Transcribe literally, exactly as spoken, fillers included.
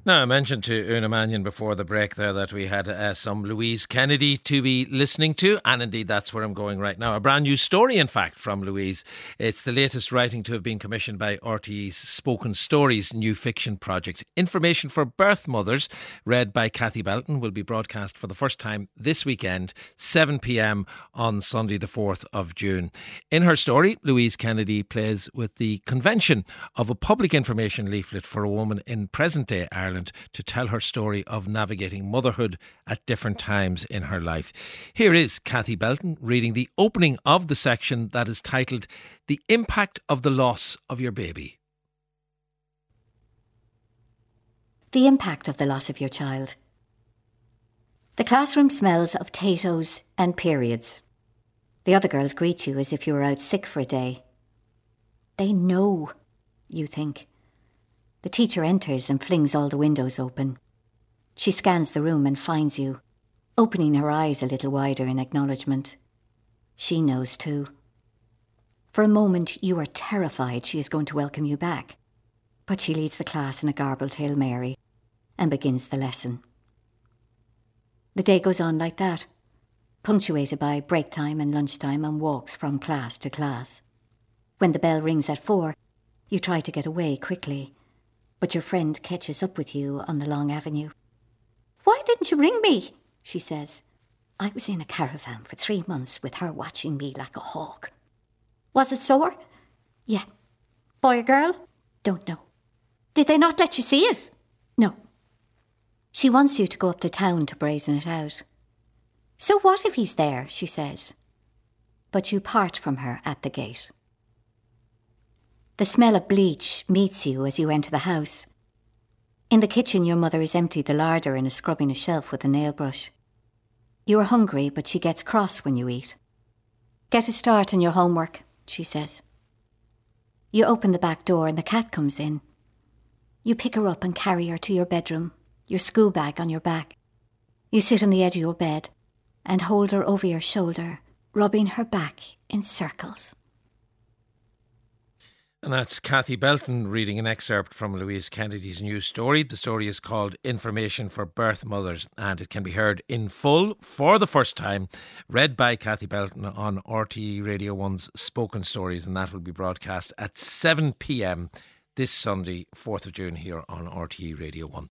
Now, I mentioned to Una Mannion before the break there that we had uh, some Louise Kennedy to be listening to, and indeed that's where I'm going right now. A brand new story, in fact, from Louise. It's the latest writing to have been commissioned by R T E's Spoken Stories new fiction project. Information for Birth Mothers, read by Kathy Belton, will be broadcast for the first time this weekend, seven p.m. on Sunday the fourth of June. In her story, Louise Kennedy plays with the convention of a public information leaflet for a woman in present-day Ireland to tell her story of navigating motherhood at different times in her life. Here is Kathy Belton reading the opening of the section that is titled The Impact of the Loss of Your Baby. The impact of the loss of your child. The classroom smells of potatoes and periods. The other girls greet you as if you were out sick for a day. They know, you think. The teacher enters and flings all the windows open. She scans the room and finds you, opening her eyes a little wider in acknowledgement. She knows too. For a moment you are terrified she is going to welcome you back, but she leads the class in a garbled Hail Mary and begins the lesson. The day goes on like that, punctuated by break time and lunchtime and walks from class to class. When the bell rings at four, you try to get away quickly, but your friend catches up with you on the long avenue. "Why didn't you ring me?" she says. "I was in a caravan for three months with her watching me like a hawk." "Was it sore?" "Yeah." "Boy or girl?" "Don't know." "Did they not let you see it?" "No." She wants you to go up the town to brazen it out. "So what if he's there?" she says. But you part from her at the gate. The smell of bleach meets you as you enter the house. In the kitchen, your mother has emptied the larder and is scrubbing a shelf with a nail brush. You are hungry, but she gets cross when you eat. "Get a start on your homework," she says. You open the back door and the cat comes in. You pick her up and carry her to your bedroom, your school bag on your back. You sit on the edge of your bed and hold her over your shoulder, rubbing her back in circles. And that's Kathy Belton reading an excerpt from Louise Kennedy's new story. The story is called Information for Birth Mothers, and it can be heard in full for the first time, read by Kathy Belton on R T E Radio one's Spoken Stories, and that will be broadcast at seven p.m. this Sunday, fourth of June, here on R T E Radio one.